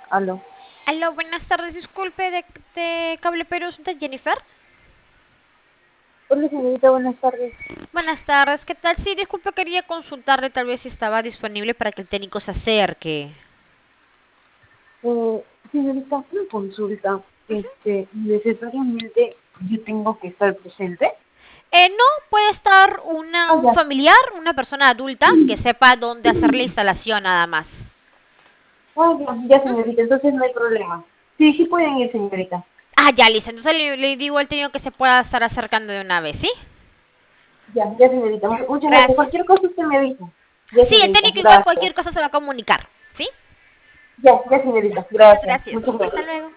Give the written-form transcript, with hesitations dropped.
Aló. Aló, buenas tardes, disculpe, de Cable Perú, ¿de Jennifer? Hola, señorita, buenas tardes. Buenas tardes, ¿qué tal? Sí, disculpe, quería consultarle tal vez si estaba disponible para que el técnico se acerque. Señorita, una consulta. Necesariamente yo tengo que estar presente. No, puede estar Ah, un ya. familiar, una persona adulta que sepa dónde hacer la instalación nada más. Ah, ya, ya, señorita, entonces no hay problema. Sí, sí pueden ir, señorita. Ah, ya, listo, entonces le digo al técnico que se pueda estar acercando de una vez, ¿sí? Ya, ya, señorita. Muchas gracias. Gracias. Cualquier cosa usted me avisa. Ya, Sí, el señorita, técnico igual gracias. cualquier cosa se va a comunicar, ¿sí? Ya, ya, señorita, Muchas gracias. gracias. Muchas Hasta gracias. luego.